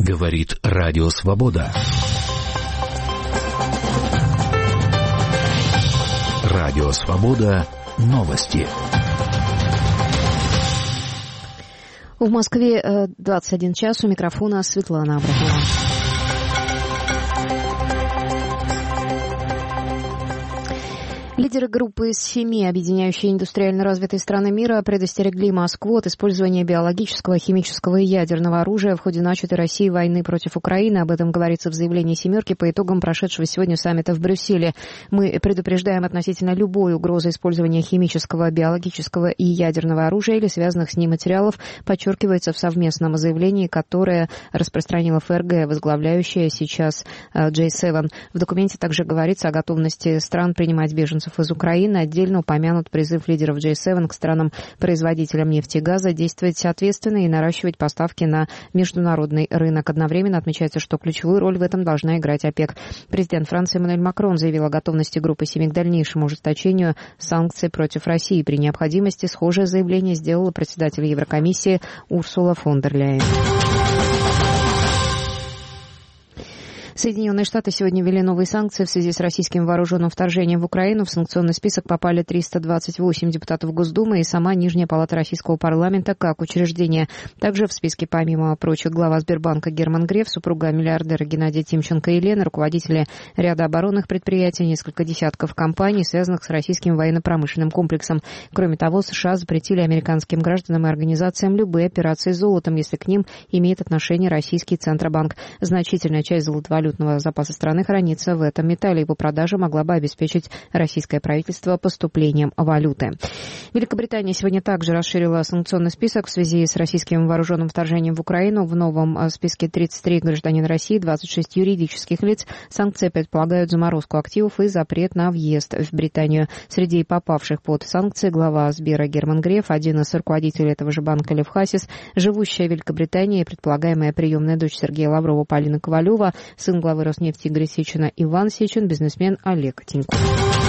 Говорит Радио Свобода. Радио Свобода. Новости. В Москве 21 час. У микрофона Светлана Абрахамова. Лидеры группы из 7, объединяющие индустриально развитые страны мира, предостерегли Москву от использования биологического, химического и ядерного оружия в ходе начатой Россией войны против Украины. Об этом говорится в заявлении «семерки» по итогам прошедшего сегодня саммита в Брюсселе. Мы предупреждаем относительно любой угрозы использования химического, биологического и ядерного оружия или связанных с ним материалов, подчеркивается в совместном заявлении, которое распространила ФРГ, возглавляющая сейчас G7. В документе также говорится о готовности стран принимать беженцев из Украины. Отдельно упомянут призыв лидеров G7 к странам-производителям нефти и газа действовать ответственно и наращивать поставки на международный рынок. Одновременно отмечается, что ключевую роль в этом должна играть ОПЕК. Президент Франции Эммануэль Макрон заявил о готовности группы 7 к дальнейшему ужесточению санкций против России. При необходимости схожее заявление сделала председатель Еврокомиссии Урсула фон дер Ляйен. Соединенные Штаты сегодня ввели новые санкции в связи с российским вооруженным вторжением в Украину. В санкционный список попали 328 депутатов Госдумы и сама Нижняя палата российского парламента как учреждение. Также в списке, помимо прочих, глава Сбербанка Герман Греф, супруга миллиардера Геннадия Тимченко и Елена, руководители ряда оборонных предприятий, несколько десятков компаний, связанных с российским военно-промышленным комплексом. Кроме того, США запретили американским гражданам и организациям любые операции с золотом, если к ним имеет отношение российский Центробанк. Значительная часть золотовалютного запаса страны хранится в этом металле. Его продажа могла бы обеспечить российское правительство поступлением валюты. Великобритания сегодня также расширила санкционный список в связи с российским вооруженным вторжением в Украину. В новом списке 33 гражданина России, 26 юридических лиц. Санкции предполагают заморозку активов и запрет на въезд в Британию. Среди попавших под санкции глава Сбера Герман Греф, один из руководителей этого же банка Лев Хасис, живущая в Великобритании и предполагаемая приемная дочь Сергея Лаврова Полина Ковалева, сын главы Роснефти Игоря Сечина Иван Сечин, бизнесмен Олег Тиньков.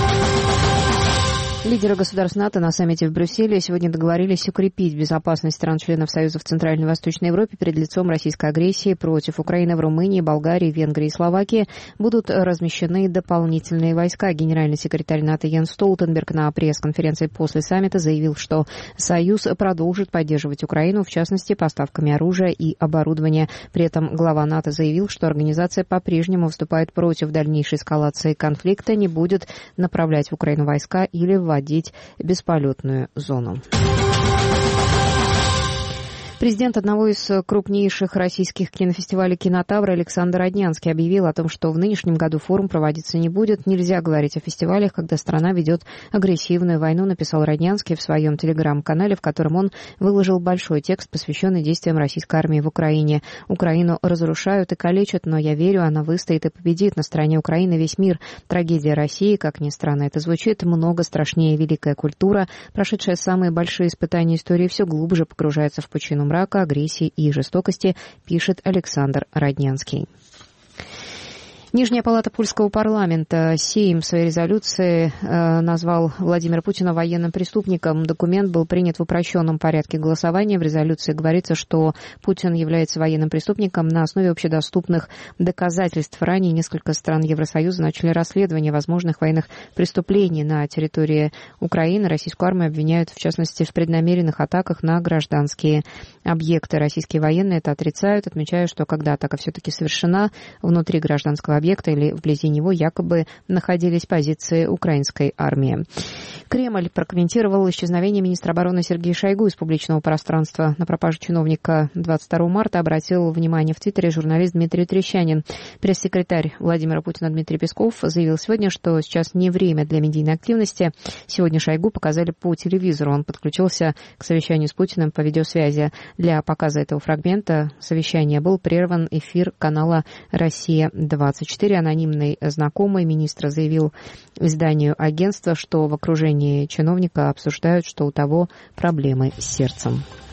Лидеры государств НАТО на саммите в Брюсселе сегодня договорились укрепить безопасность стран-членов Союза в Центральной и Восточной Европе перед лицом российской агрессии против Украины. В Румынии, Болгарии, Венгрии и Словакии будут размещены дополнительные войска. Генеральный секретарь НАТО Йенс Столтенберг на пресс-конференции после саммита заявил, что Союз продолжит поддерживать Украину, в частности, поставками оружия и оборудования. При этом глава НАТО заявил, что организация по-прежнему выступает против дальнейшей эскалации конфликта, не будет направлять в Украину войска или вводить бесполетную зону. Президент одного из крупнейших российских кинофестивалей «Кинотавр» Александр Роднянский объявил о том, что в нынешнем году форум проводиться не будет. Нельзя говорить о фестивалях, когда страна ведет агрессивную войну, написал Роднянский в своем телеграм-канале, в котором он выложил большой текст, посвященный действиям российской армии в Украине. Украину разрушают и калечат, но я верю, она выстоит и победит. На стороне Украины весь мир. Трагедия России, как ни странно это звучит, много страшнее. Великая культура, прошедшая самые большие испытания истории, все глубже погружается в пучину мрака, агрессии и жестокости, пишет Александр Роднянский. Нижняя палата польского парламента Сейм в своей резолюции назвал Владимира Путина военным преступником. Документ был принят в упрощенном порядке голосования. В резолюции говорится, что Путин является военным преступником на основе общедоступных доказательств. Ранее несколько стран Евросоюза начали расследование возможных военных преступлений на территории Украины. Российскую армию обвиняют, в частности, в преднамеренных атаках на гражданские объекты. Российские военные это отрицают, отмечая, что когда атака все-таки совершена, внутри гражданского объекта или вблизи него якобы находились позиции украинской армии. Кремль прокомментировал исчезновение министра обороны Сергея Шойгу из публичного пространства. На пропажу чиновника 22 марта обратил внимание в Твиттере журналист Дмитрий Трещанин. Пресс-секретарь Владимира Путина Дмитрий Песков заявил сегодня, что сейчас не время для медийной активности. Сегодня Шойгу показали по телевизору. Он подключился к совещанию с Путиным по видеосвязи. Для показа этого фрагмента совещания был прерван эфир канала «Россия-24». Анонимный знакомый министра заявил изданию агентства, что в окружении чиновника обсуждают, что у того проблемы с сердцем.